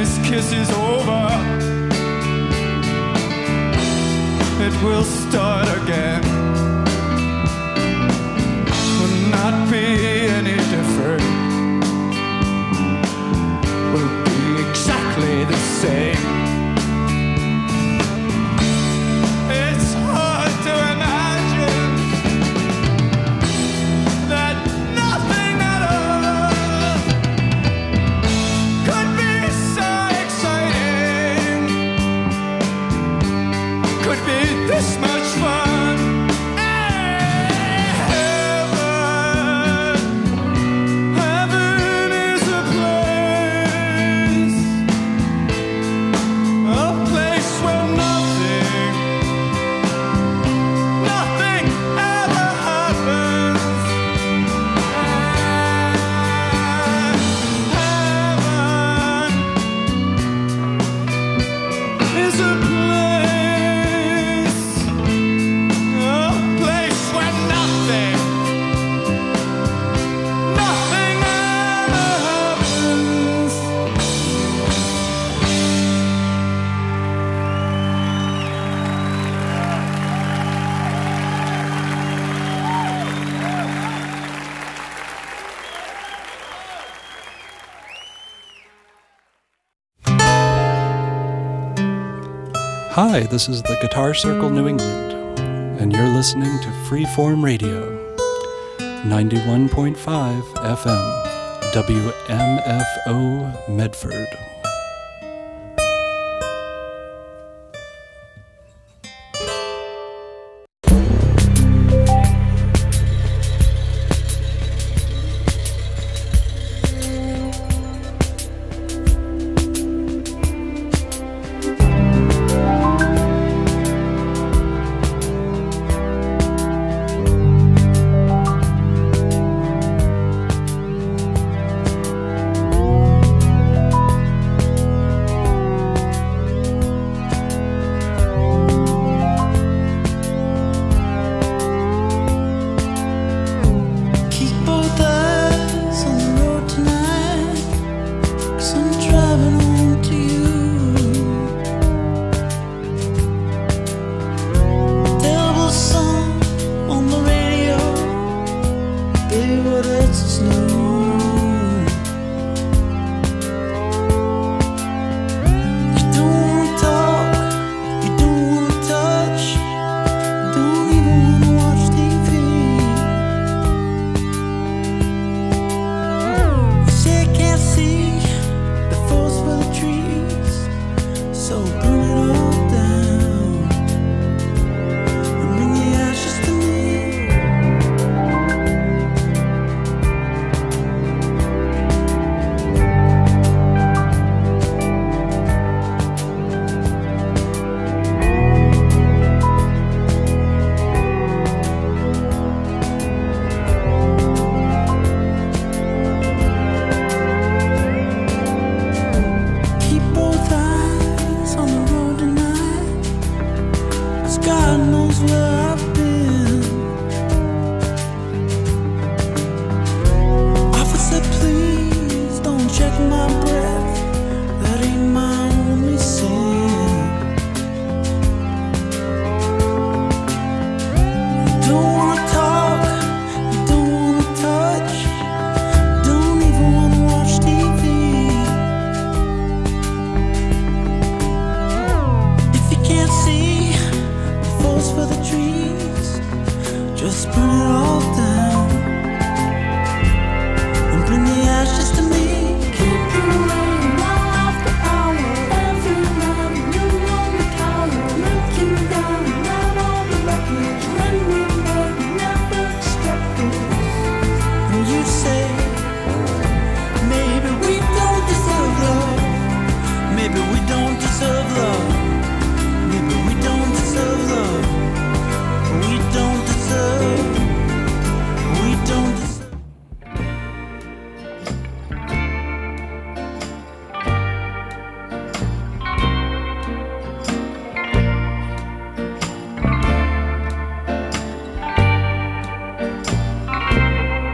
this kiss is over, it will start again. Will not be any different, will be exactly the same. It's hard to imagine that nothing at all could be so exciting, could be this much fun. Heaven is a place where nothing ever happens. Heaven is a place where nothing ever happens. Hi, this is the Guitar Circle New England, and you're listening to Freeform Radio, 91.5 FM, WMFO Medford.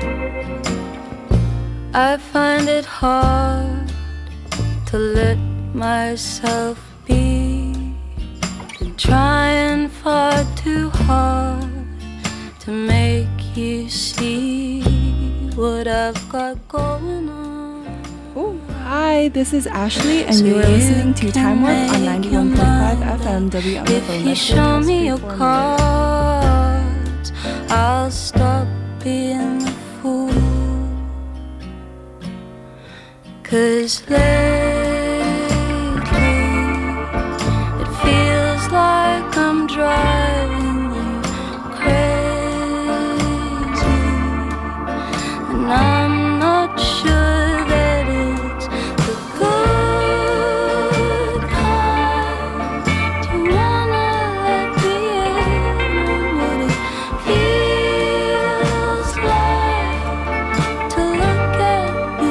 I find it hard to let myself be. Been trying far too hard to make you see what I've got going on. Ooh. Hi, this is Ashley, and you are listening to Time Warp on 91.5 FM WMFO. If you show me your cards, I'll stop being the fool. 'Cause lately it feels like I'm driving you crazy, and I'm not sure that it's the good kind. Do you wanna let me in on what it feels like to look at me?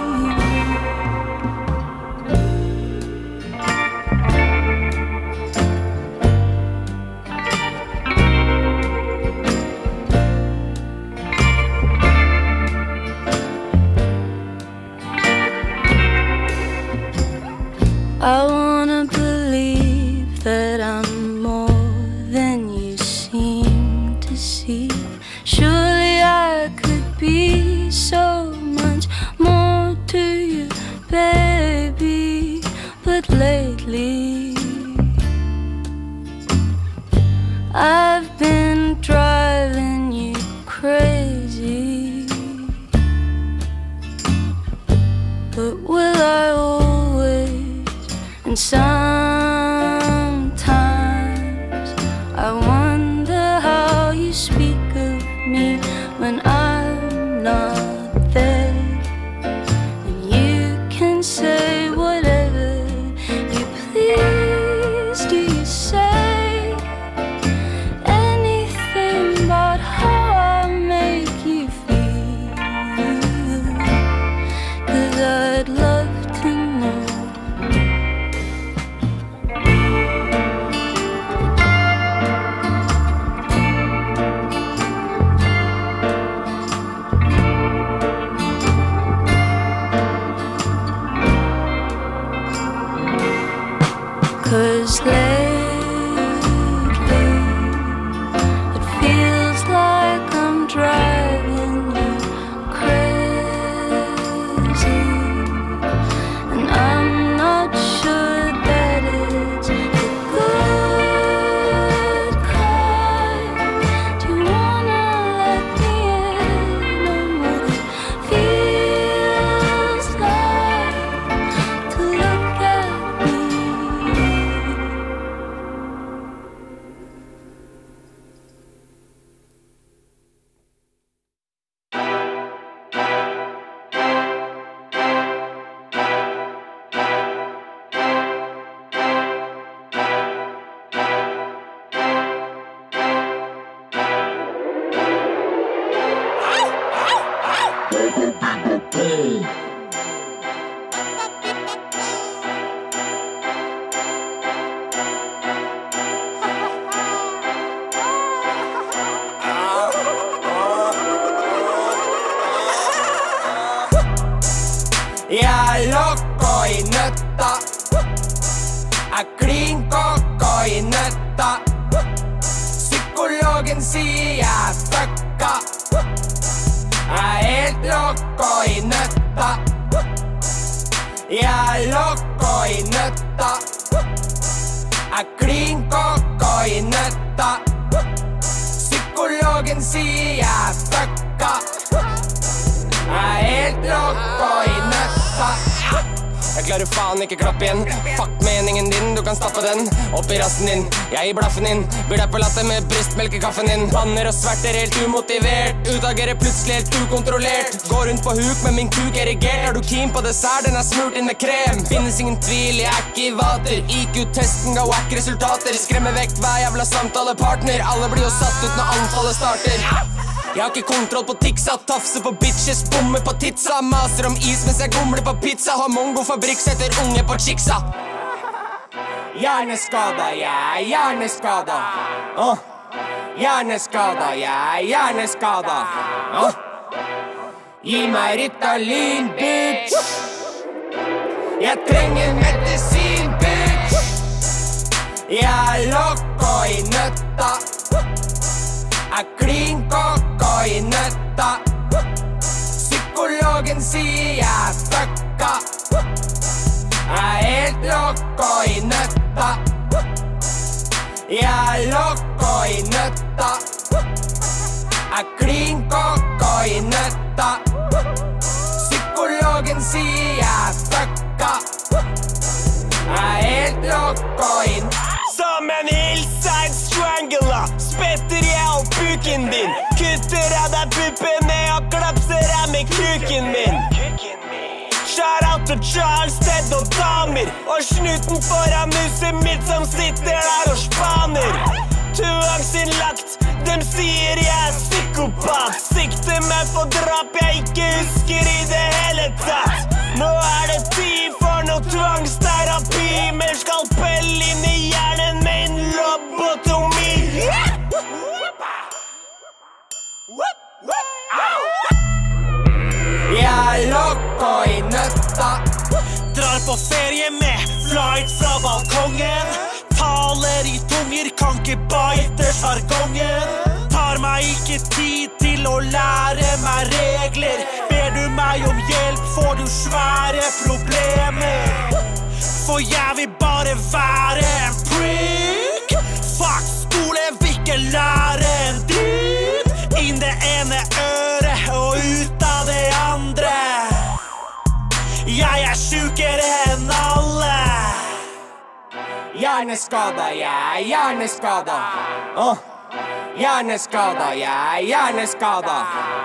I wanna believe that I'm more than you seem to see. Surely I could be so much more to you, baby. But lately I've been driving you crazy. But will I always? And sometimes I wonder how you speak of me when I'm not there. And you can say whatever you please. Do you say anything about how I make you feel? 'Cause I'd love to know. Cause lately it feels like I'm driving you crazy, and I'm not sure that it's the good kind. Do you wanna let me in on what it feels like to look at me? Jeg er loco i nøtta. Jeg klin koko i nøtta. Psykologen sier jeg er fucka. Jeg er helt loco i nøtta. Jeg er loco i nøtta. Jeg klin koko i nøtta. Psykologen sier jeg er fucka. Jeg er helt loco i nøtta. Jeg klarer faen ikke klappe igjen. Fuck meningen din, du kan stappe den opp i rassen din. Jeg gir blaffen din, blir deg på latte med brystmelk i kaffen din. Banner og sverter helt umotivert, utagerer plutselig helt ukontrollert. Går rundt på huk med min kuk erigert. Er du keen på dessert, den er smurt inn med krem. Finnes ingen tvil, jeg er ikke i vater. IQ-testen ga wack resultater. Skremmer vekk hver jævla samtalepartner. Alle blir jo satt ut når anfallet starter. Jeg har ikke kontroll på tiksa, tafse på bitches, bomme på titsa. Maser om is mens jeg gomler på pizza. Har mongo-fabrikk, setter unge på chicksa. Hjerneskada, jeg er hjerneskada. Hjerneskada, jeg er hjerneskada. Gi meg Ritalin, bitch. Jeg trenger medisin, bitch. Jeg er loco i nøtta. Er klin koko i nøtta. Psykologen sier jeg er fucka. Jeg er helt loco i nøtta. Jeg er loco i nøtta. Er klin koko i nøtta. Psykologen sier jeg er fucka. Jeg er helt loco i nøtta. Som en hillside strangler spetter jeg opp buken din. Kutter av deg puppene og klapser av med kuken min. Shout out til Charlested og damer og snuten foran huset mitt som sitter der og spaner. Tvangsinnlagt, dem sier jeg er psykopat. Sikter meg for drap jeg ikke husker i det hele tatt. Nå er det tid for noe tvangsterapi med skalpell inn i hjernen med en lobotomi. Jeg er loco i nøtta. Drar på ferie med flight fra balkongen. Taler i tunger, kan ikke bite sjargongen. Tar meg ikke tid til å lære meg regler. Ber du meg om hjelp, får du svære problemer. For jeg vil bare være en prick. Fuck skole, vil ikke lære en dritt. Inn det ene øret og ut av det andre. Jeg er sjukere enn alle. Hjerneskada, jeg er hjerneskada. Hjerneskada, jeg er hjerneskada.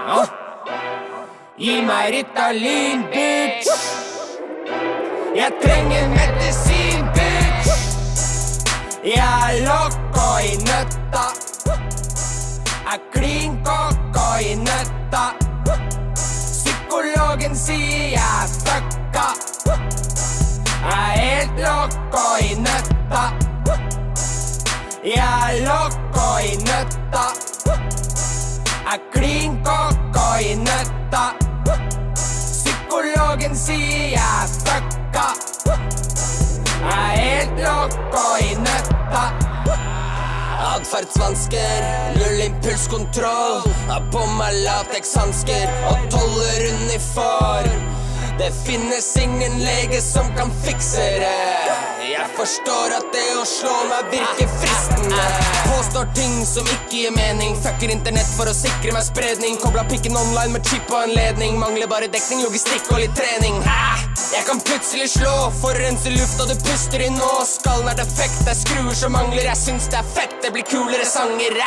Gi meg Ritalin, bitch. Jeg trenger medisin, bitch. Jeg er loco i nøtta. Er klin koko i nøtta. Psykologen sier jeg er fucka. Jeg er helt loco i nøtta. Jeg er loco i nøtta. Er klin koko i nøtta. Psykologen sier jeg er fucka. Jeg er helt loco i nøtta. Adferdsvansker, null impulskontroll. Har på meg latekshansker og tolleruniform. Det finnes ingen lege som kan fikse det. Jeg forstår at det å slå meg virker fristende. Påstår ting som ikke gir mening. Fucker internett for å sikre meg spredning. Kobla pikken online med chip og anledning. Mangler bare dekning, logistikk og litt trening. Jeg kan plutselig slå, forurense luft og du puster i nå. Skallen er defekt, det er skruer som mangler. Jeg syns det er fett, det blir kulere sanger.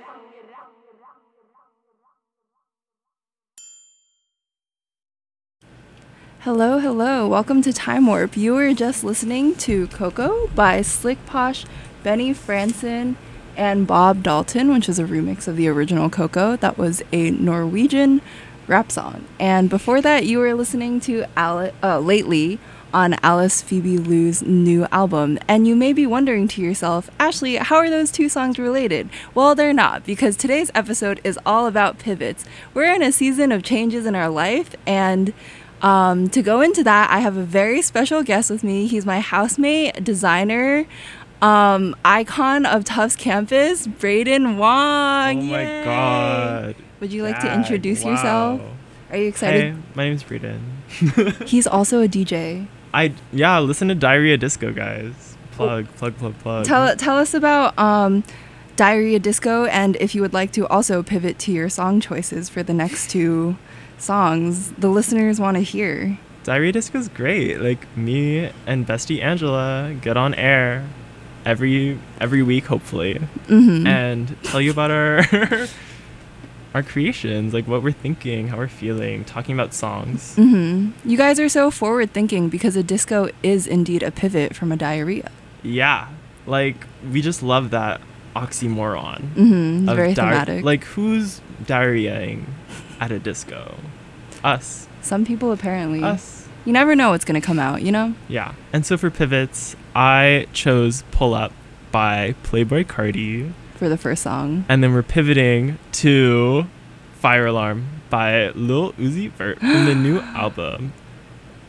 Hello, hello. Welcome to Time Warp. You were just listening to Coco by Slick Posh, Benny Franson, and Bob Dalton, which is a remix of the original Coco. That was a Norwegian rap song. And before that, you were listening to Lately on Alice Phoebe Lou's new album. And you may be wondering to yourself, Ashley, how are those two songs related? Well, they're not, because today's episode is all about pivots. We're in a season of changes in our life, and to go into that, I have a very special guest with me. He's my housemate, designer, icon of Tufts campus, Braden Wong. Oh my God. Would you like to introduce yourself? Are you excited? Hey, my name's Braden. He's also a DJ. Listen to Diarrhea Disco, guys. Plug. Tell us about Diarrhea Disco, and if you would like to also pivot to your song choices for the next two songs the listeners want to hear. Diarrhea Disco's great. Like, me and bestie Angela get on air every week, hopefully, and tell you about our creations, like what we're thinking, how we're feeling, talking about songs. You guys are so forward thinking because a disco is indeed a pivot from a diarrhea. Yeah, like we just love that oxymoron. Very thematic. Like, who's diarrheaing at a disco? Us. Some people, apparently. Us. You never know what's going to come out, you know? Yeah. And so for pivots, I chose Pull Up by Playboi Carti for the first song. And then we're pivoting to Fire Alarm by Lil Uzi Vert from the new album.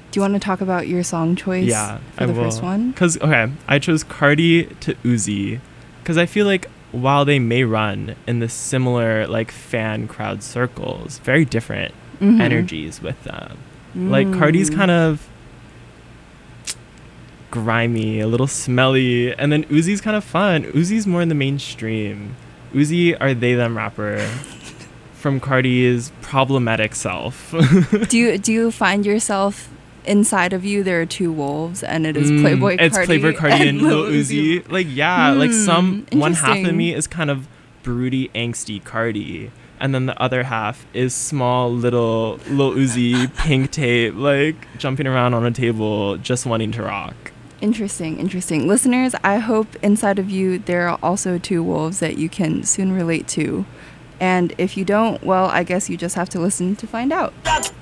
Do you want to talk about your song choice for the first one? Because, I chose Cardi to Uzi because I feel like while they may run in the similar, like, fan crowd circles, very different energies with them. Like, Cardi's kind of grimy, a little smelly, and then Uzi's kind of fun. Uzi's more in the mainstream. Uzi are they them rapper from Cardi's problematic self. Do you find yourself inside of you there are two wolves and it is Playboy Cardi? It's Playboy Cardi and Lil Uzi. Like, yeah, like one half of me is kind of broody, angsty Cardi, and then the other half is small little Lil Uzi, pink tape, like jumping around on a table, just wanting to rock. Interesting. Listeners, I hope inside of you there are also two wolves that you can soon relate to. And if you don't, well, I guess you just have to listen to find out.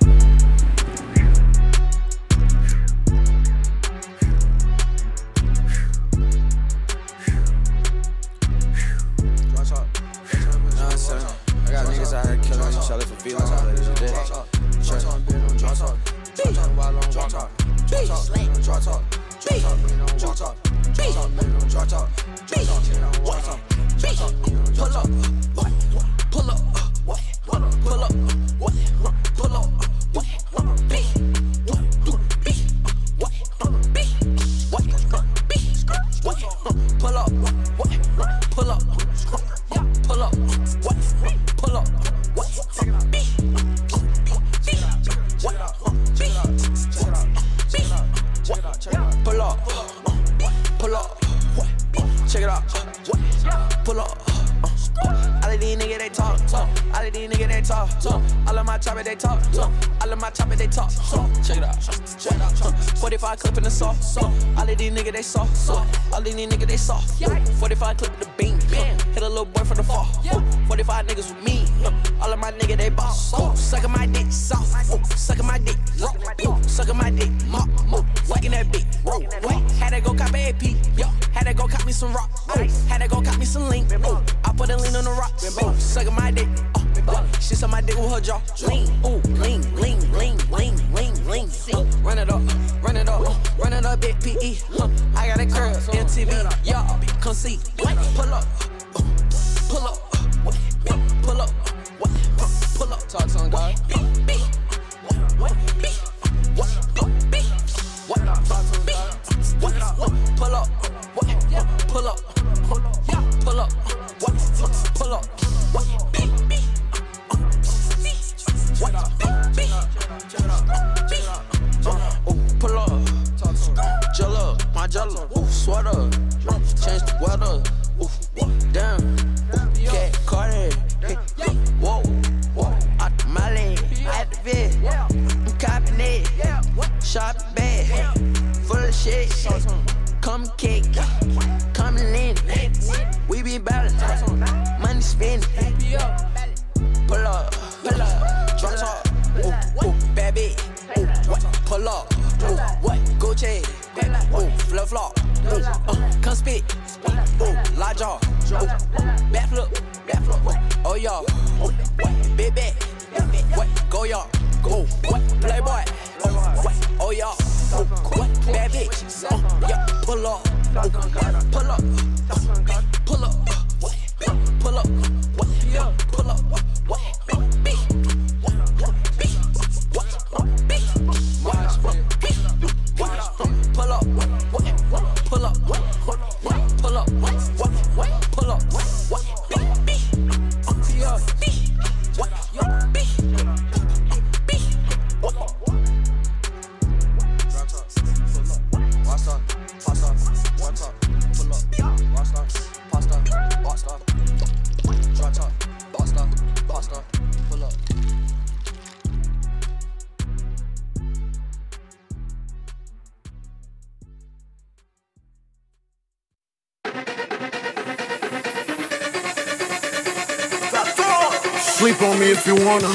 Sleep on me if you wanna.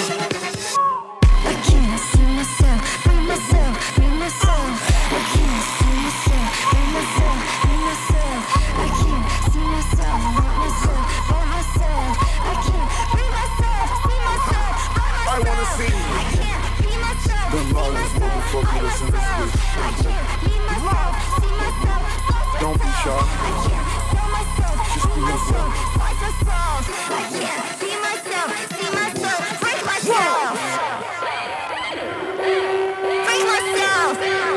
I can't see myself, be myself, be myself. I can't see myself, be myself, be myself. I can't see myself, be myself, by myself. I can't be myself, see myself, by myself. I wanna see I can't be myself. the longest motherfucker that's in this shot. I can't sell myself, fool myself, fight myself. I can't be myself, see myself, break myself. Break myself.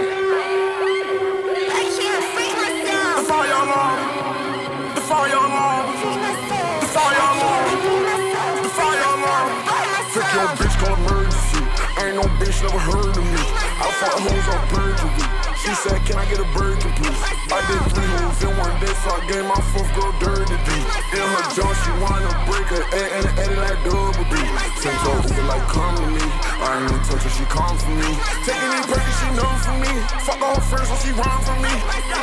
I can't break myself. The fire alarm. The fire alarm. Break myself. The fire alarm. The fire alarm. Took your bitch called emergency. Ain't no bitch never heard of me. I fought hoes on perjury. She said, can I get a burger, please? I did 3 hoes in one day, so I gave my 4th girl dirty D. In her jaw, she wanna break her A and edit like double D. Sent her Uber like, come to me. I ain't even touch her, she come for me. Taking these breaks, she know for me. Fuck all her friends, so she run from me.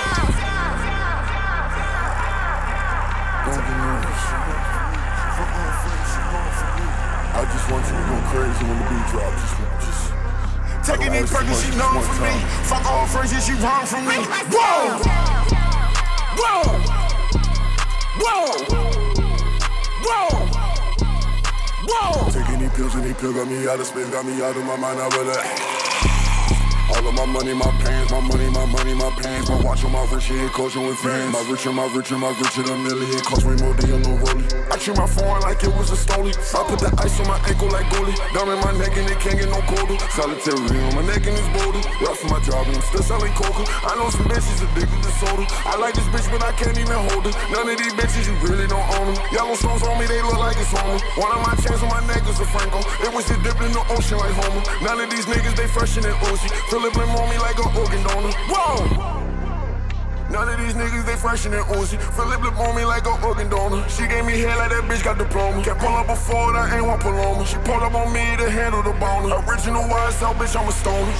Don't get nervous. Fuck all her friends, she run from me. I just want you to go crazy when the beat drops. Just taking these Perkins, she known for me. Fuck all her friends, yeah, she run from me. Whoa! Whoa! Whoa! Whoa! Whoa! Taking these pills and these pills got me out of space, got me out of my mind, I really. All of my money, my pants, my money, my money, my pants. My watch on my wrist, she ain't coaching with friends. My richer, the million. Cost me more than your little rollie. I treat my phone like it was a stoley. I put the ice on my ankle like goalie. Down in my neck and it can't get no colder. Solitary on my neck and it's boulder. Lost my job and I'm still selling coca. I know some bitches addicted to soda. I like this bitch but I can't even hold her. None of these bitches you really don't own them. Yellowstones on me, they look like it's Homer. One of my chains on my neck is a Franco. It was just dipped in the ocean like Homer. None of these niggas, they fresher than Uzi. Philip Lim on me like an organ donor. Whoa! None of these niggas, they fresher than Uzi. Philip Lim on me like an organ donor. She gave me hair like that bitch got diploma. Can't pull up before that ain't one Paloma. She pulled up on me to handle the boner. Original wise out, bitch, I'm a stoner.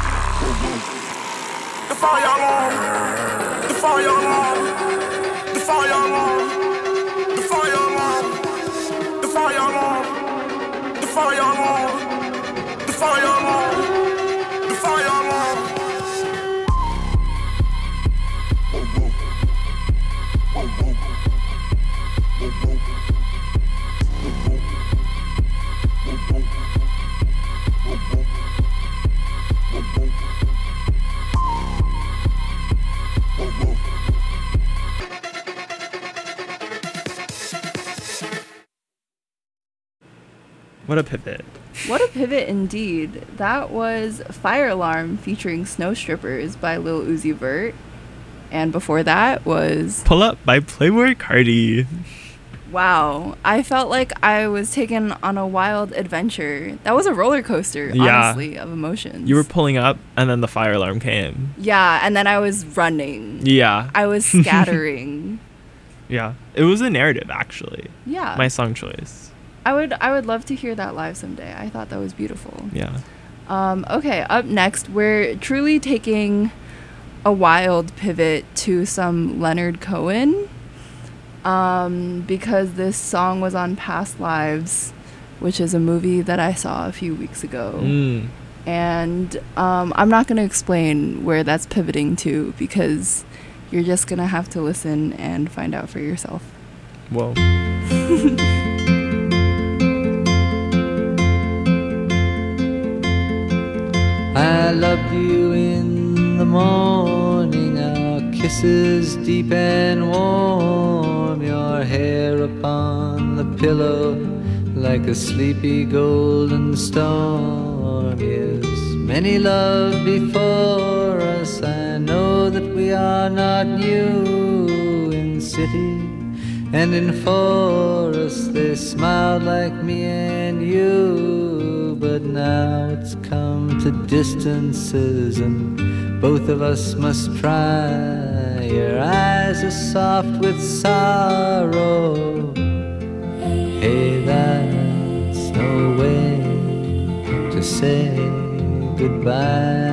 The fire alarm. The fire alarm. The fire alarm. The fire alarm. The fire alarm. The fire alarm. The fire alarm. The fire alarm. What a pivot. What a pivot indeed. That was Fire Alarm featuring Snow Strippers by Lil Uzi Vert. And before that was Pull Up by Playboi Carti. Wow. I felt like I was taken on a wild adventure. That was a roller coaster, honestly, of emotions. You were pulling up and then the fire alarm came. Yeah, and then I was running. Yeah. I was scattering. Yeah. It was a narrative, actually. Yeah. My song choice. I would love to hear that live someday. I thought that was beautiful. Yeah. Okay, up next, we're truly taking a wild pivot to some Leonard Cohen, because this song was on Past Lives, which is a movie that I saw a few weeks ago. And I'm not going to explain where that's pivoting to, because you're just going to have to listen and find out for yourself. Whoa. I loved you in the morning, our kisses deep and warm, your hair upon the pillow like a sleepy golden storm. Yes, many love before us, I know that we are not new. In city and in forest they smiled like me and you, but now it's come to distances and both of us must try. Your eyes are soft with sorrow. Hey, that's no way to say goodbye.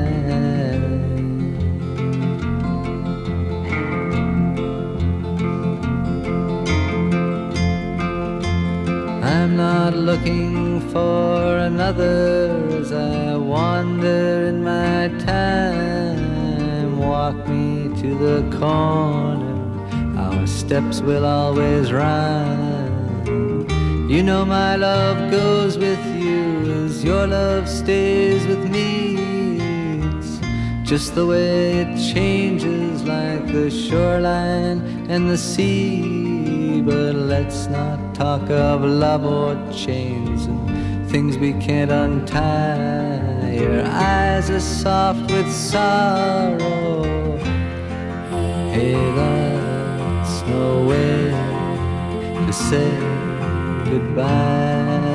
I'm not looking for another as I wander in my time. Walk me to the corner, our steps will always rhyme. You know my love goes with you as your love stays with me. It's just the way it changes like the shoreline and the sea. But let's not talk of love or chains and things we can't untie. Your eyes are soft with sorrow. Hey, that's no way to say goodbye.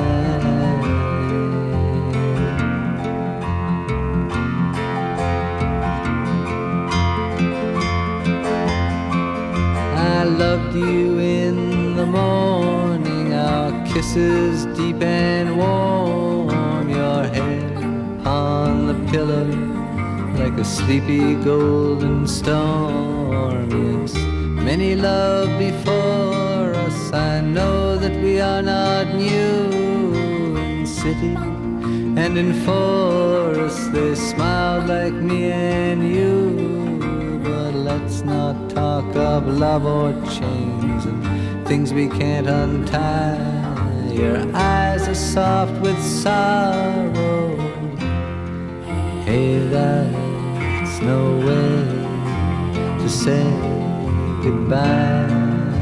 I loved you in the morning, our kisses deep and warm, your head on the pillow like a sleepy golden storm. Yes, many love before us, I know that we are not new. In city and in forest they smiled like me and you. But let's not talk of love or chains and things we can't untie. Your eyes are soft with sorrow. Hey, that's no way to say goodbye.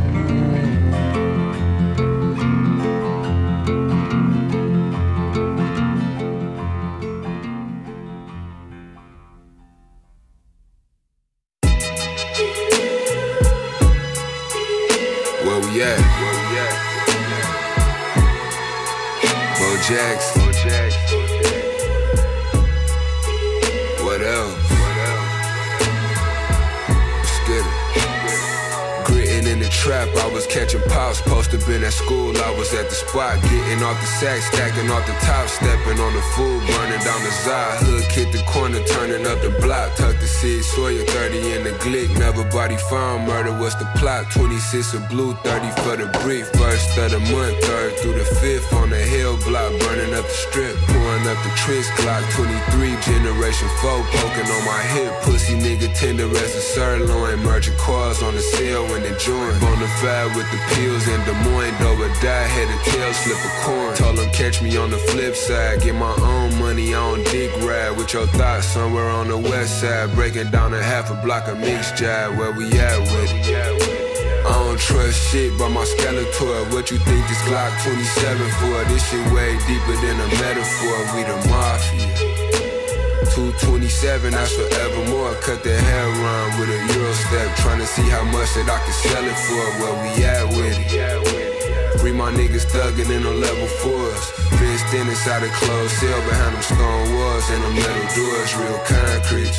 Where we at? Bo-Jax. What else? Let's get it. Gritting in the trap, I was catching pops. Posted been at school, I was at the spot. Getting off the sack, stacking off the top. Stepping on the food, burning down the Zai. Hood kick the corner, turning up the block. Tuck the seed, Sawyer 30 in the glick. Never body found, murder was the plot. 26 of blue, 30 for the brief. First of the month, third through the fifth. On the hill block, burning up the strip. Pouring up the tris, Glock 23, generation 4. Poking on my hip, pussy nigga tender as a sirloin. Merging cars on the sale when they join. Bonafide with the pills in Des Moines. Dough or die, head and tail, slip a coin. Told them catch me on the flip side. Get my own money, I don't dick ride. With your thoughts somewhere on the west side. Breaking down a half a block of mixed jive. Where we at with it? I don't trust shit but my Skeletor. What you think this Glock 27 for? This shit way deeper than a metaphor. We the mafia. 227, that's forevermore. Cut the hair run with a Euro step. Tryna see how much that I can sell it for. Where we at with it? Free my niggas thuggin' in on level 4s. Fenced in inside a closed cell. Behind them stone walls and them metal doors. Real concrete.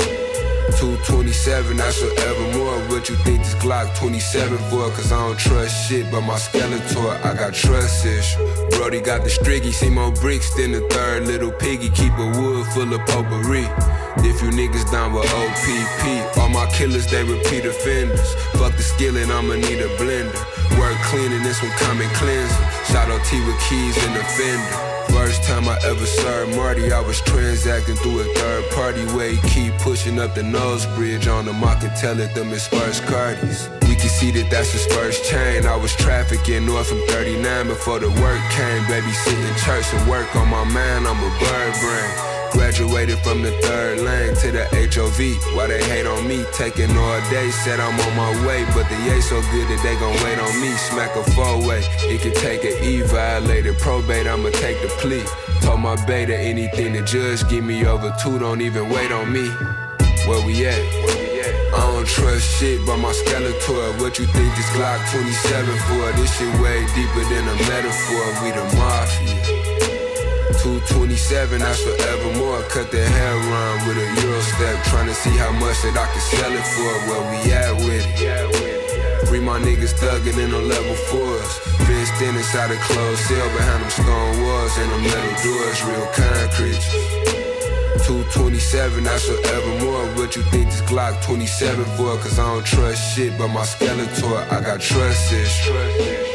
227, that's forevermore. What you think this Glock 27 for? Cause I don't trust shit but my Skeletor. I got trust issues. Brody got the striggy, see more bricks than the third little piggy. Keep a wood full of potpourri. If you niggas down with OPP, all my killers, they repeat offenders. Fuck the skillet, I'ma need a blender. Work cleaning, this one common cleanser. Shout out T with keys in the fender. First time I ever served Marty, I was transacting through a third party way. Keep pushing up the nose bridge on them, I can tell it them is first Cardis. We can see that that's his first chain. I was trafficking north from 39 before the work came. Baby sitting church and work on my mind, I'm a bird brain. Graduated from the third lane to the HOV. Why they hate on me? Taking all day, said I'm on my way. But the A so good that they gon' wait on me. Smack a 4-way, it can take an E violated probate, I'ma take the plea. Told my beta anything the judge give me over 2, don't even wait on me. Where we at? I don't trust shit but my Skeletor. What you think this Glock 27 for? This shit way deeper than a metaphor. We the mafia. 227, that's forevermore. Cut the hair run with a Euro step. Tryna see how much that I can sell it for. Where we at with it? Free my niggas thuggin' in on level 4s. Fenced in inside a closed cell. Behind them stone walls and them metal doors. Real concrete. 227, that's forevermore. What you think this Glock 27 for? Cause I don't trust shit but my Skeletor. I got trust issues.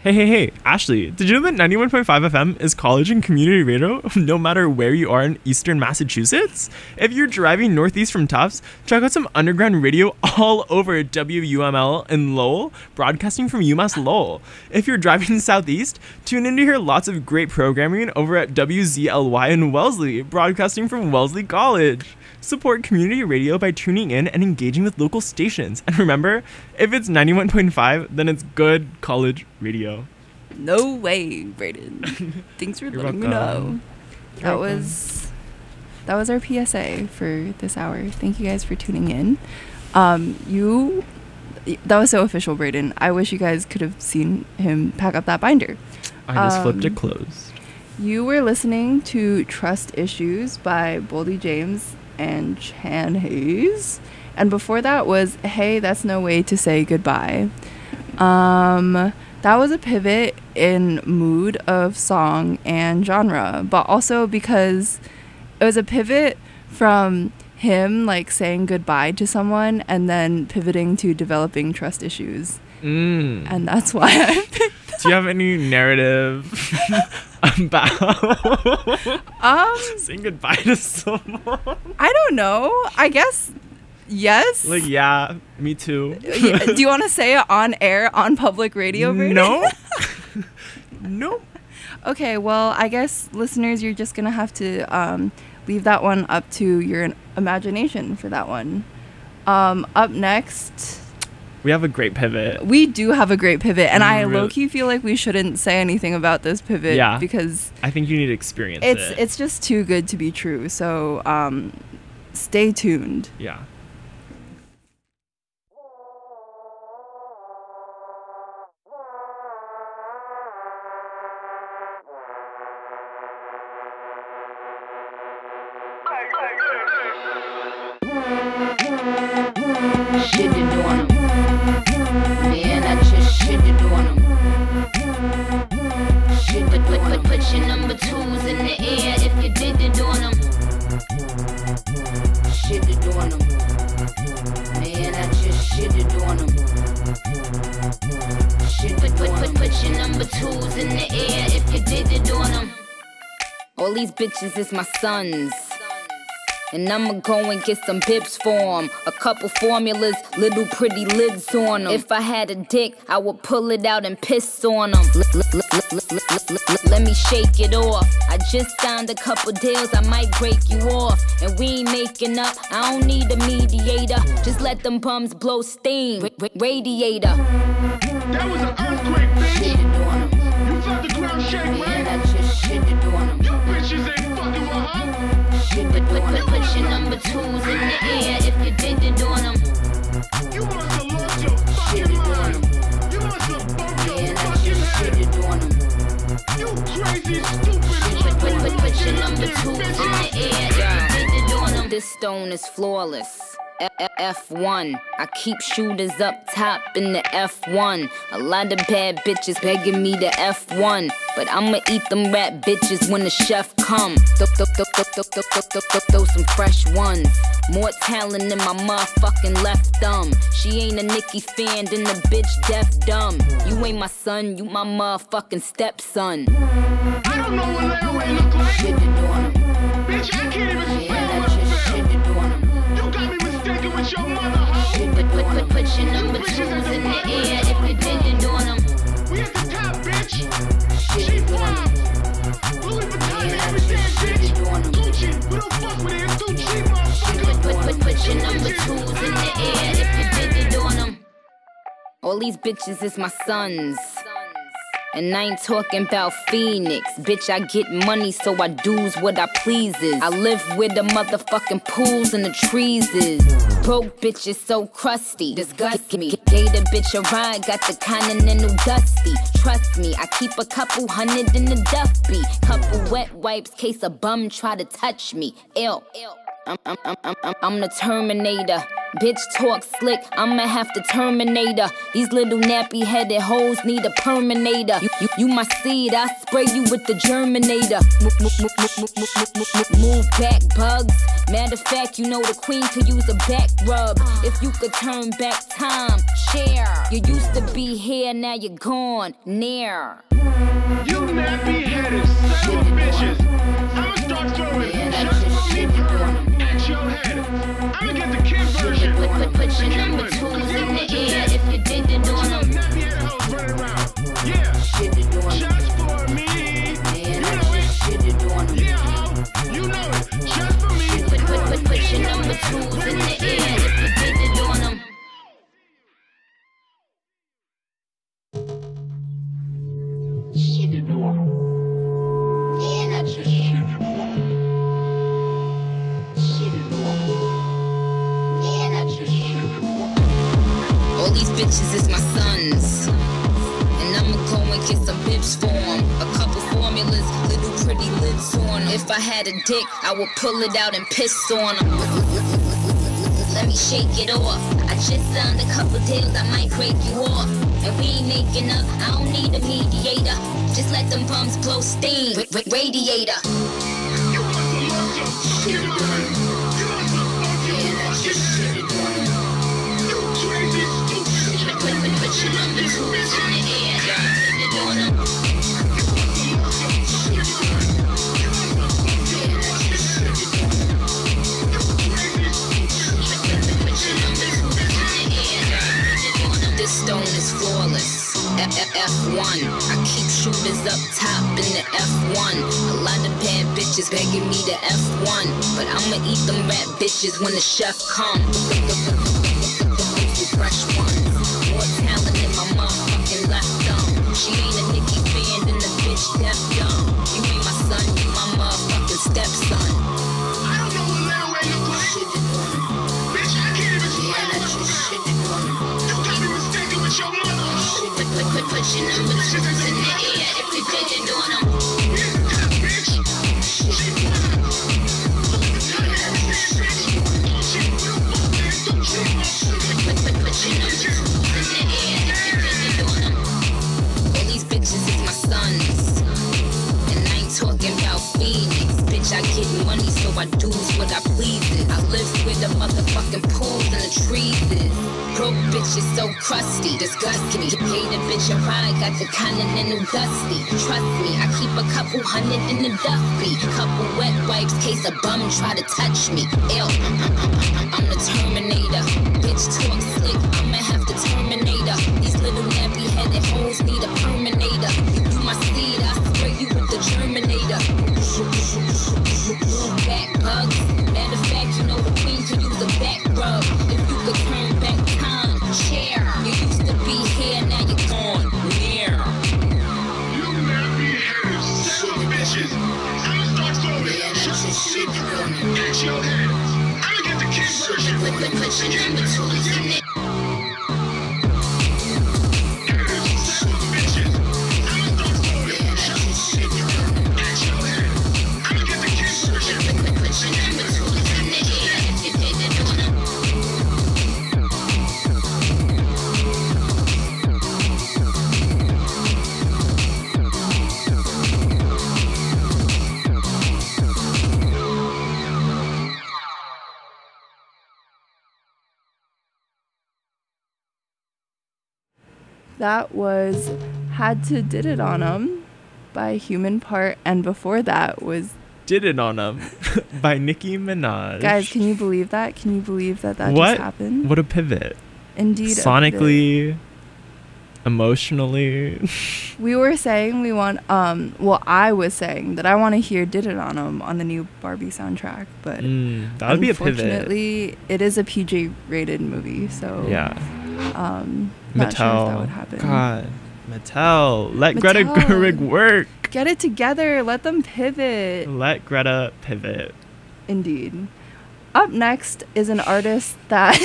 Hey, Ashley, did you know that 91.5 FM is college and community radio no matter where you are in eastern Massachusetts? If you're driving northeast from Tufts, check out some underground radio all over WUML in Lowell, broadcasting from UMass Lowell. If you're driving southeast, tune in to hear lots of great programming over at WZLY in Wellesley, broadcasting from Wellesley College. Support community radio by tuning in and engaging with local stations. And remember, if it's 91.5, then it's good college radio. No way, Brayden. Thanks for letting me know. That was our PSA for this hour. Thank you guys for tuning in. That was so official, Brayden. I wish you guys could have seen him pack up that binder. I just flipped it closed. You were listening to Trust Issues by Boldy James and Chan Hayes, and before that was Hey, That's No Way to Say Goodbye. That was a pivot in mood of song and genre, but also because it was a pivot from him like saying goodbye to someone and then pivoting to developing trust issues. And that's why I picked that. Do you have any narrative about saying goodbye to someone? I don't know. I guess yes. Like, yeah, me too. Do you want to say it on air on public radio? No. Nope. Okay, well, I guess listeners, you're just gonna have to leave that one up to your imagination for that one. Up next, we have a great pivot. We do have a great pivot, and I low-key feel like we shouldn't say anything about this pivot. Yeah, because I think you need to experience it. It's just too good to be true. So stay tuned. Yeah. Shitted on him. Man, I just shitted on him. Put your number twos in the air if you did it on him. Shitted on him. Man, I just shitted on him. Put your number twos in the air if you did it on him. All these bitches is my sons. And I'ma go and get some bips for 'em. A couple formulas, little pretty lids on 'em. If I had a dick, I would pull it out and piss on 'em. Let me shake it off. I just signed a couple deals, I might break you off. And we ain't making up, I don't need a mediator. Just let them bums blow steam. Radiator. That was an earthquake, bitch. Shitted on 'em. You felt the ground shake, right? Man, I just shitted on 'em. You bitches ain't fucking with her. Put your number twos in the air if you did it on them. You must have lost your fucking mind. You must have bumped your fucking head. You crazy, stupid. Put your number twos in the air if you did it on them. This stone is flawless. F1. I keep shooters up top in the F1. A lot of bad bitches begging me to F1. But I'ma eat them rat bitches when the chef come. Throw some fresh ones. More talent than my motherfucking left thumb. She ain't a Nicki fan, then the bitch deaf dumb. You ain't my son, you my motherfucking stepson. I don't know what Larry look like. Shitted on him. Bitch, I can't even spell Man, what I I just feel. shitted on him. You got me mistaken with your mother, hoe. Put your number twos in the air if you did it on them. We at the top, bitch. She fly. Louis Vuitton and everything, bitch. Gucci, we don't fuck with it. It's too cheap, motherfucker. Put your number twos in the air if you did it on them. All these bitches is my sons. And I ain't talking about Phoenix. Bitch, I get money, so I do's what I pleases. I live where the motherfucking pools and the trees is. Broke bitch is so crusty. Disgust me. Gave the bitch a ride, got the Continental Dusty. Trust me, I keep a couple hundred in the Duffy. Couple wet wipes, case a bum try to touch me. Ill. I'm the Terminator. Bitch talk slick, I'ma have to terminate her. These little nappy-headed hoes need a perminator. You my seed, I spray you with the germinator. Move back, bugs. Matter of fact, you know the queen could use a back rub. If you could turn back time, share. You used to be here, now you're gone, near. You nappy headed son of bitches. I'ma start throwing shots from me at your head. I'ma get the kid version. Put your number twos in the air if you did it on them. Nappy headed hoes running around. Yeah. Just for me. You know it. Yeah, ho. You know it. Just for me. Put your number twos in the air if you did it on them. All these bitches is my sons, and I'ma go and get some bibs for 'em. A couple formulas, little pretty lips on 'em. If I had a dick, I would pull it out and piss on 'em. Let me shake it off. I just signed a couple deals, I might break you off. And we ain't making up, I don't need a mediator. Just let them bums blow steam with radiator. You want some muscle? Get mine. You want some funky? Get shit. You crazy, stupid. Put your number twos in the air, did it on 'em. This stone is flawless. F1. I keep shooters up top in the F1. A lot of bad bitches begging me to F1, but I'ma eat them rap bitches when the chef comes. Fresh ones. More talent in my motherfucking left thumb. She ain't a Nicki fan, then the bitch deaf dumb. You ain't my son, you my motherfucking stepson. I don't know what Lil Ray look like. Bitch, I can't even explain what I'm about. You got me mistaken with your mother. Put your number twos in the air if you did it on 'em. Bitch. All these bitches is my sons, and I ain't talking about Phoenix. Bitch, I get money, so I do what I please. I live where the motherfucking pools and the trees is. Broke bitch is so crusty, disgust me. Paid a bitch a ride, got the continental dusty. Trust me, I keep a couple hundred in the duffy. Couple wet wipes, case a bum try to touch me. Ew, I'm the Terminator. Bitch talk slick, I'ma have to Terminator. These little nappy headed hoes need a Terminator. You my seed, I spray you with the Terminator. Back bugs. Matter of fact, you know the queen could use a back rub. If you could turn back time, share. You used to be here, now you're gone, near. You nappy headed son of bitches. I'ma start throwing shots at your head. I'ma get the kid version. Put your number twos in it. Son of bitches. I'ma start throwing shots at your head. I'ma get the kid version. Put your number twos in the air if you did it on 'em. That was Had to Did It On 'Em by Human Part, and before that was Did It On 'Em by Nicki Minaj. Guys, can you believe that? Can you believe that just happened? What a pivot. Indeed. Sonically, emotionally. We were saying we want I was saying that I want to hear Did It On 'Em on the new Barbie soundtrack, but that would be a pivot. Unfortunately, it is a PG rated movie, so yeah. Not Mattel. sure if that would happen. God. Mattel. Let Mattel. Greta Gerwig work. Get it together. Let them pivot. Let Greta pivot. Indeed. Up next is an artist that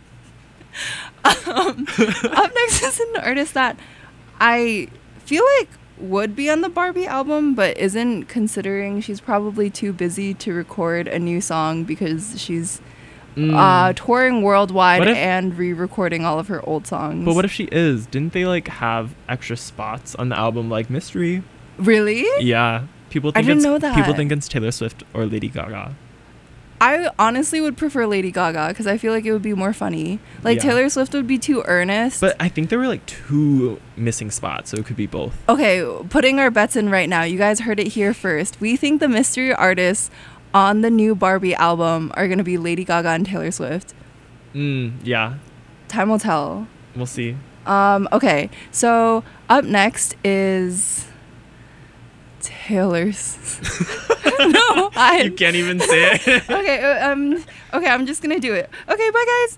I feel like would be on the Barbie album, but isn't, considering she's probably too busy to record a new song because she's touring worldwide and re-recording all of her old songs. But what if she is? Didn't they like have extra spots on the album like Mystery? Really? Yeah. People think I didn't know that. People think it's Taylor Swift or Lady Gaga. I honestly would prefer Lady Gaga because I feel like it would be more funny. Like Yeah. Taylor Swift would be too earnest. But I think there were like 2 missing spots, so it could be both. Okay, putting our bets in right now. You guys heard it here first. We think the mystery artists on the new Barbie album are going to be Lady Gaga and Taylor Swift. Yeah. Time will tell. We'll see. Okay, so up next is Taylor's. No, You can't even say it. Okay, I'm just gonna do it. Okay, bye guys.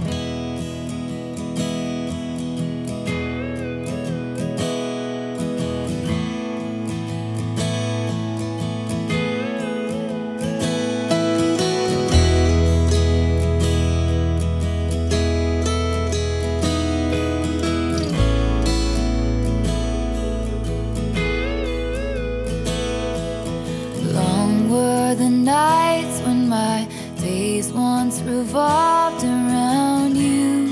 Long were the nights when my days once revolved around you.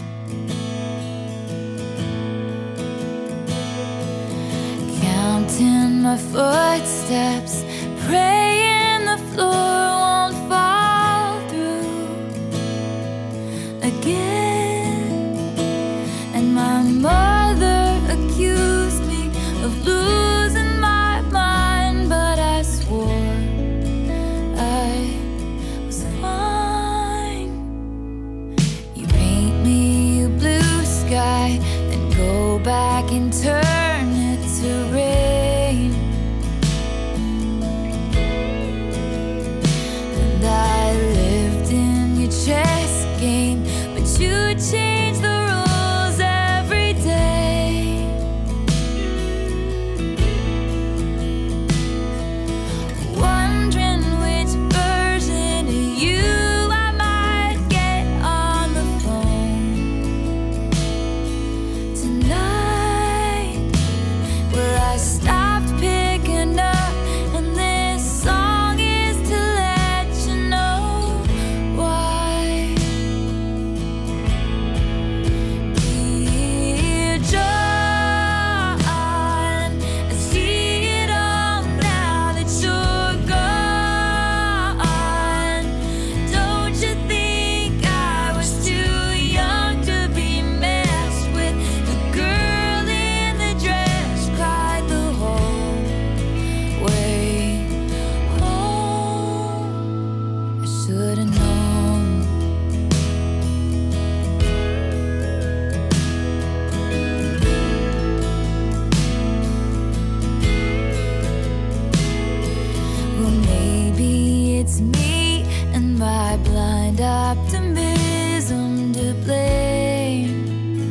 Counting my footsteps, praying the floor won't fall through again. And my mother accused me of losing my mind, but I swore I was fine. You paint me a blue sky, then go back and turn it to rain. And I lived in your chess game, but you changed the rules every day. Wondering which version of you I might get on the phone tonight. Well, I stopped picking up, and this song is to let you know why. Dear John, I see it all now that you're gone. Don't you think I was too young to be messed with? The girl in the dress cried the whole way home. I should have known. Well, maybe it's me and my blind optimism to blame.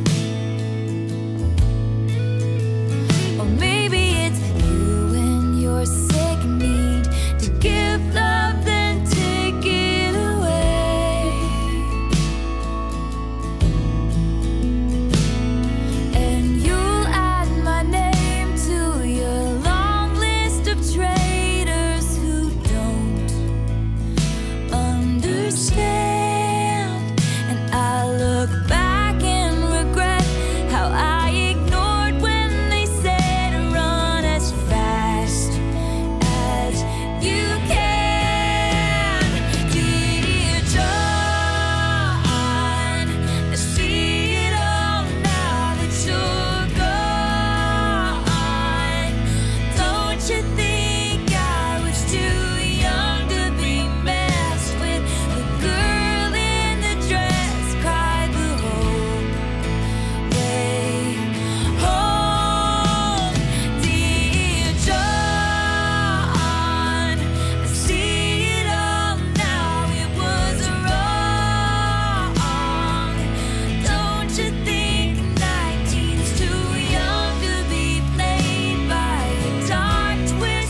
Or maybe it's you and your sick need to give love, then take it away. And you'll add my name to your long list of traitors who don't understand. And I look back and regret how I ignored when they said run as fast as you can. Dear John, I see it all now that you're gone. Don't you think I was too young to be messed with? The girl in the dress cried the whole way home. Dear John, I see it all now, it was wrong. Don't you think 19's too young to be played by a dark, twisted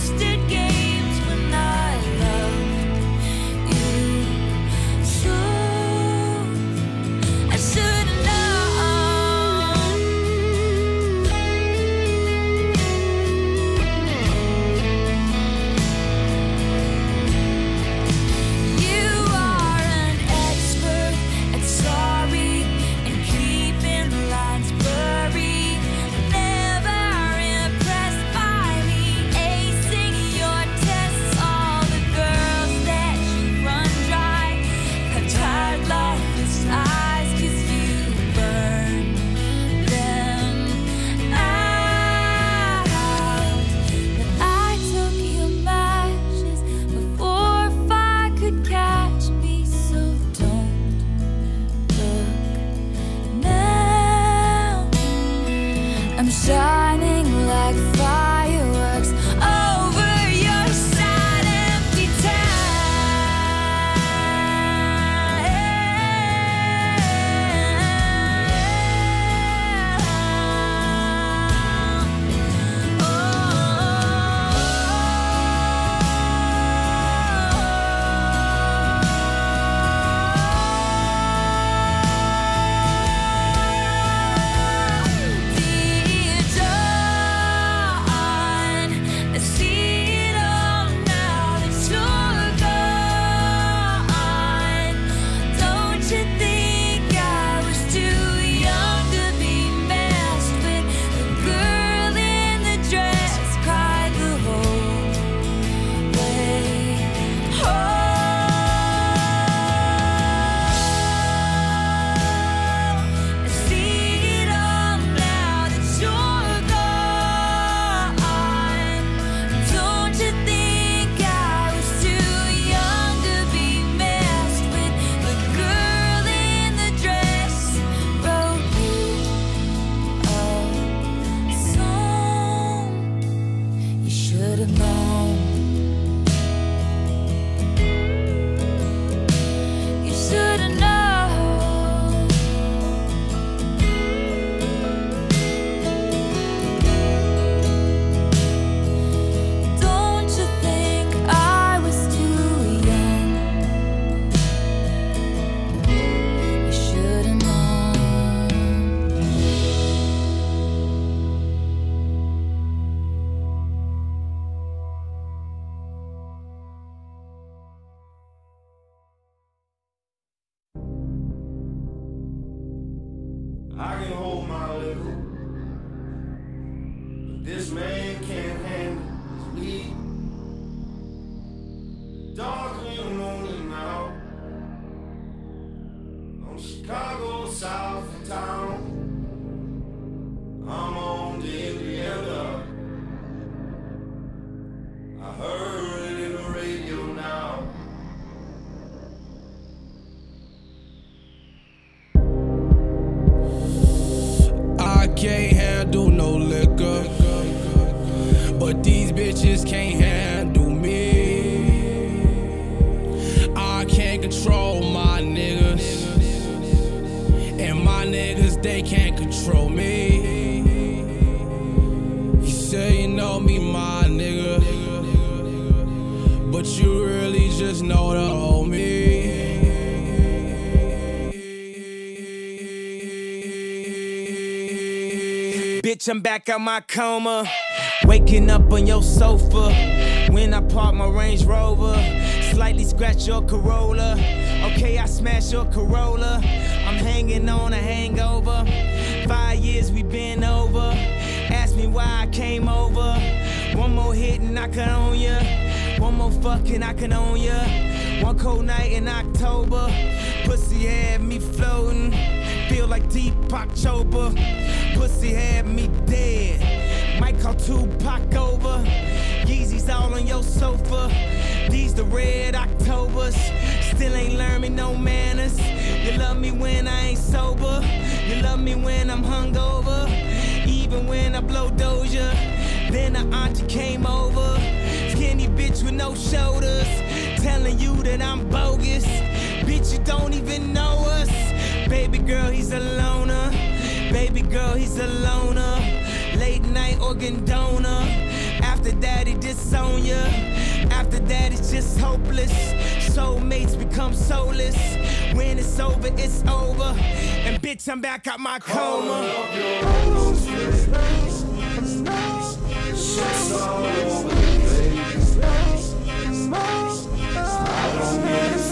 should've known. You should've known. Don't you think I was too young? You should've known. I can hold my liquor, but this man can't handle his weed. Dark in the morning now, on Chicago south of town. I'm on the Indiana. I heard it in the radio now. I can't handle no liquor, but these bitches can't handle me. I can't control my niggas, and my niggas, they can't control me. You say you know me, my nigga, but you really just know the old me. Bitch, I'm back out my coma, waking up on your sofa. When I park my Range Rover, slightly scratch your Corolla. Okay, I smash your Corolla. I'm hanging on a hangover. 5 years we been over. Ask me why I came over. One more hit and I can own ya. One more fucking I can own ya. One cold night in October, pussy had me floating. Feel like Deepak Chopra. Pussy had me dead. Might call Tupac over. Yeezys all on your sofa. These the red Octobers. Still ain't learned me no manners. You love me when I ain't sober. You love me when I'm hungover. Even when I blow Doja. Then the auntie came over. Skinny bitch with no shoulders. Telling you that I'm bogus. Bitch, you don't even know us. Baby girl, he's a loner. Baby girl, he's a loner. Late night organ donor. After that, he disown ya. After that, it's just hopeless. Soulmates become soulless. When it's over, it's over. And bitch, I'm back out my coma. Shit's all over the place. I don't get it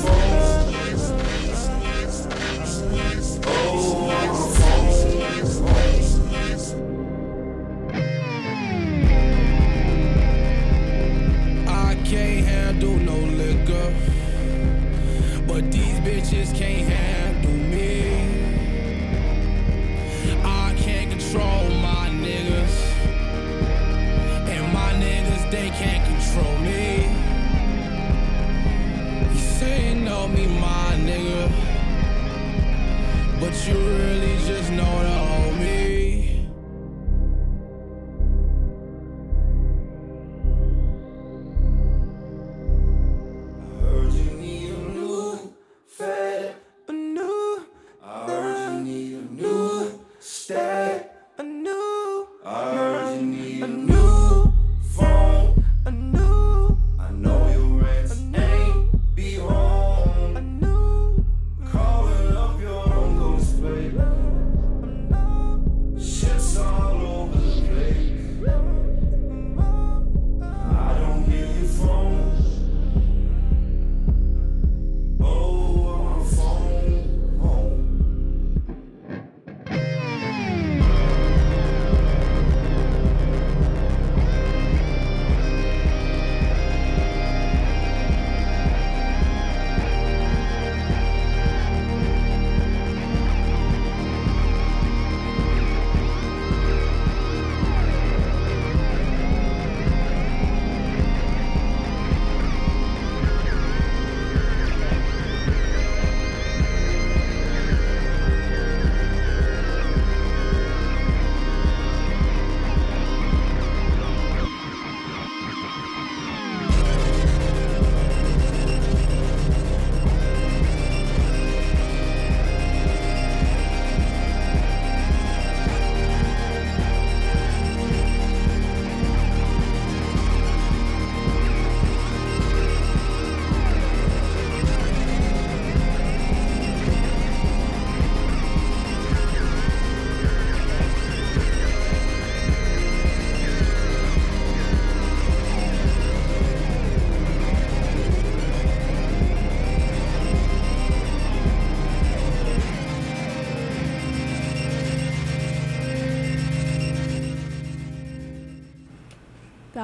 can't handle no liquor, but these bitches can't handle me. I can't control my niggas, and my niggas, they can't control me. You say you know me, my nigga, but you really just know the old me.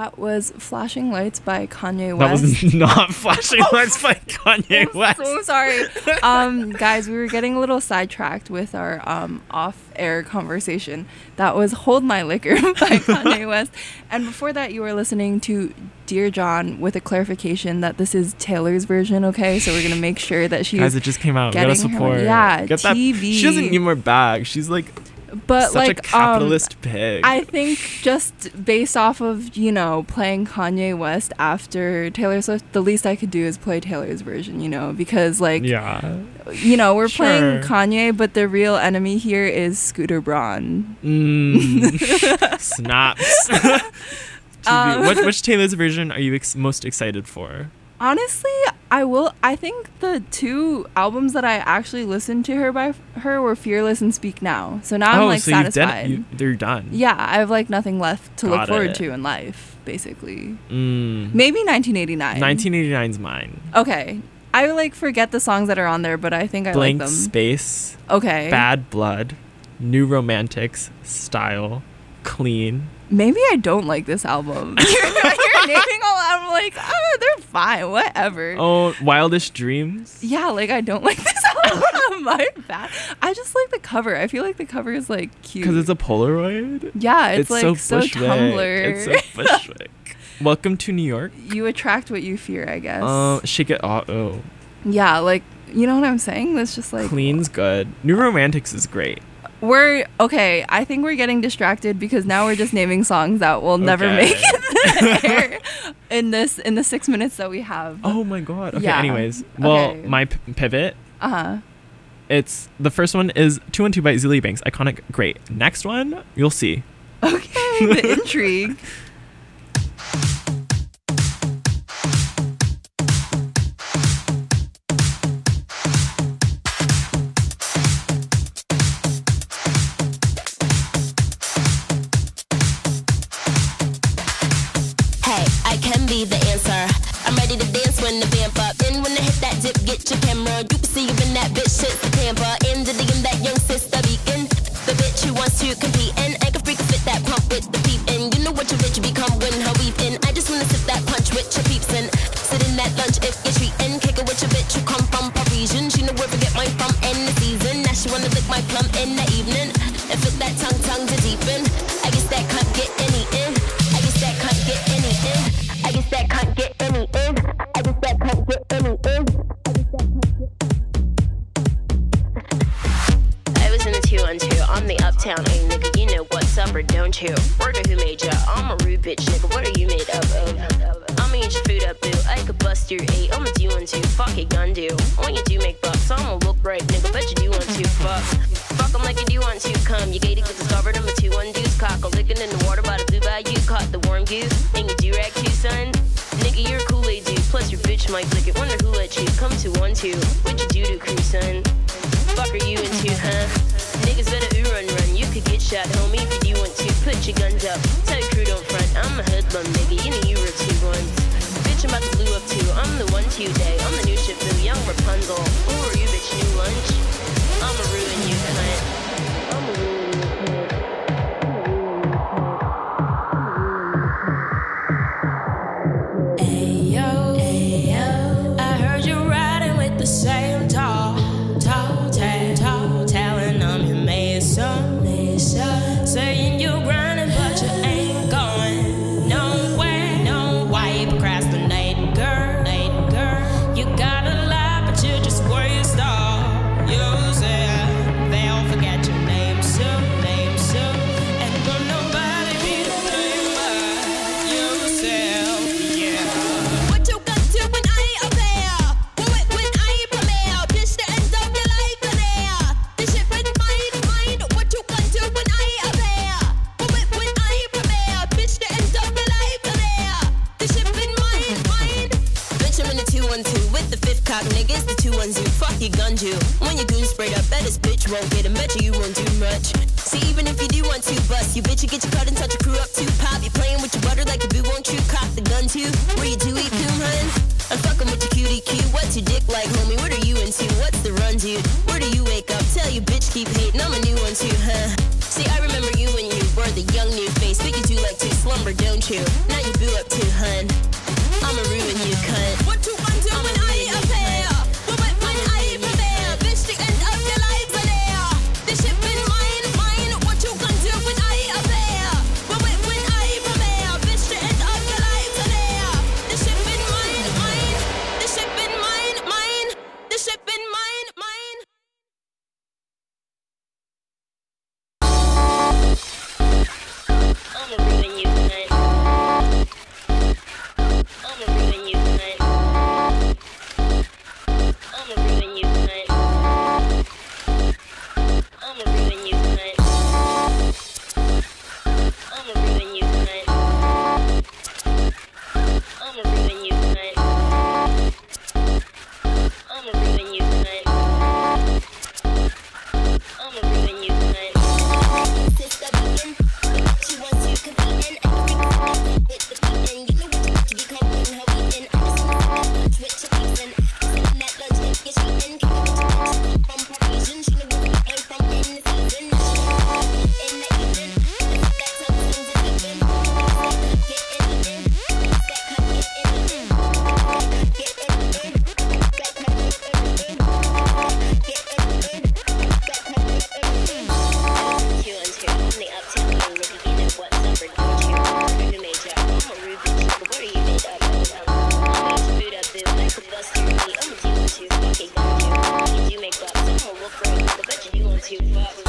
That was Flashing Lights by Kanye That West. was not Flashing Lights by Kanye West. So sorry. Guys, we were getting a little sidetracked with our off-air conversation. That was Hold My Liquor by Kanye West. And before that, you were listening to Dear John with a clarification that this is Taylor's version, okay? So we're going to make sure that she's Guys, it just came out. We gotta support. Yeah, Get that. TV. She doesn't need more bag. She's like but such like a capitalist pig. I think just based off of, you know, playing Kanye West after Taylor Swift, the least I could do is play Taylor's version, you know, because like, yeah, you know, we're playing Sure. Kanye, but the real enemy here is Scooter Braun. Snaps. Which Taylor's version are you most excited for? Honestly, I think the two albums that I actually listened to her by her were Fearless and Speak Now. So now I'm like so satisfied. they're done. Yeah, I have like nothing left to look Got forward it. to in life, basically. Mm. Maybe 1989. 1989's mine. Okay. I like forget the songs that are on there, but I think I Blank like them. Space. Okay. Bad Blood. New Romantics. Style. Clean. Maybe I don't like this album. You're naming all. I'm like, oh, they're fine, whatever. Oh, Wildest Dreams. Yeah, like I don't like this album. My bad. I just like the cover. I feel like the cover is like cute. Because it's a Polaroid. Yeah, it's like so Bushwick. Tumblr. It's so Bushwick. Welcome to New York. You attract what you fear, I guess. Shake It Off. Oh. Yeah, like you know what I'm saying? That's just like Clean's good. New Romantics is great. we're okay. I think we're getting distracted because now we're just naming songs that will never make it there in the 6 minutes that we have. Oh my god. Okay. Yeah. Anyways, well, Okay. my pivot. It's the first one is 212 by Azealia Banks. Iconic. Great. Next one, you'll see. Okay. The intrigue. Hey, I can be the answer. I'm ready to dance when the vamp up. Then when I hit that dip, get your camera. You can see even that bitch shit's the pamper. In the DM, that young sister beacon. The bitch who wants to compete and I can freak fit that pump with the peep in. You know what your bitch become when her weave in. I just wanna sip that punch with your peeps in. Sit in that lunch if you're treating. Kick it with your bitch who come from Parisian. She know where to get mine from in the season. Now she wanna lick my plum in the evening. And flip that tongue to deepen. I guess that can't get any in. I guess that can't get any in. I guess that can't get any in. I guess that can't get any in. I was in the 212 on the uptown, hey nigga, you know what's up or don't you? Word of who made ya? I'm a rude bitch, nigga, what are you made up of? I'ma eat your food up, boo, I could bust your 8, I'ma do one too, fuck it, gun do. When you do make bucks, I'ma look right, nigga, bet you do want to, fuck. Fuck 'em like you do want to, come, you gated, get discovered, I'm a 2-1-2's cock, a licking in the water by the blue bayou, caught the warm goose, and you do-rag too, son? Nigga, you're a Kool-Aid dude, plus your bitch might flick it, wonder who let you come to 1-2, what you do to crew, son? Fuck are you into, huh? Niggas better run. You could get shot, homie, if you do want to. Put your guns up. Tell your crew don't front. I'm a hoodlum, nigga. You know you were 2-1s. Bitch, I'm about to blue up too. I'm the 1-2 day. I'm the new ship, boo. Young Rapunzel. Who are you, bitch? New lunch? I'ma ruin you, cunt. I'ma ruin you, cunt. Ayo, I heard you riding with the same tall talent. I'm your mason. Saying you're grinding, but you ain't going nowhere. No, why you procrastinating, girl? You got a lot, but you just waste all yourself. They'll forget your name soon. And will nobody be the same but yourself, yeah. What you got to when I up there? When I premiere, bitch, the end of your life there. This shit with mind. What you got to when I up there? When I premiere, bitch, the end of your life there. This shit with mind. Bitch, I'm in the 2-1-2 with the 5th cop niggas, the 2-1-2. Fuck your gun, you. When your goon sprayed up, bet this bitch won't get him. Bet you won't do much. See, even if you do want to bust, you bitch, you get your cut and touch your crew up too. Pop, you playing with your butter like a boo, won't you? Cock the gun too. Where you do eat coon, hun? I'm fucking with your cutie cute. What's your dick like, homie? What are you into? What's the run, dude? Where do you wake up? Tell your bitch keep hating. I'm a new one too, huh? See, I remember you when you were the young new face, but you do like to slumber, don't you? Now you boo hun. I'ma ruin you, cunt. What you gonna do when I appear? When I prepare? Bitch, the end of your life are there. This shit been mine, mine. What you gonna do when I appear? When I prepare? Bitch, the end of your life are there. This shit been mine, mine. This shit been mine, mine. This shit been mine, mine. I'ma ruin you, cunt. I'ma ruin you, cunt. I'ma ruin you, cunt. I'ma ruin you, cunt. I'ma ruin you, cunt. I'ma ruin you, cunt. I'ma ruin you, cunt. I'ma ruin you, cunt. Sister beating, she wants you competing. With the beating, you know what you be coming, how we in. I just with your beating. Sitting that lunch, make you cheating. From Parisian, she know what we ain't from in the season. In the evening, that's how things are sleeping. Get in the bin, that cup get in the bin. Get in the bin, that cup get in the bin. Get in the bin, that cup get in the bin. Two and two, I'm the uptown king, nigga, you know what's up, or don't you? Who made ya? I'm a rude bitch, nigga, what are you made up of? I'll make your food up, boo, I could bust your meat, I'ma do what you fucking gon' do. You do make bucks, I'm a wolf bro, nigga, bet you want to fuck.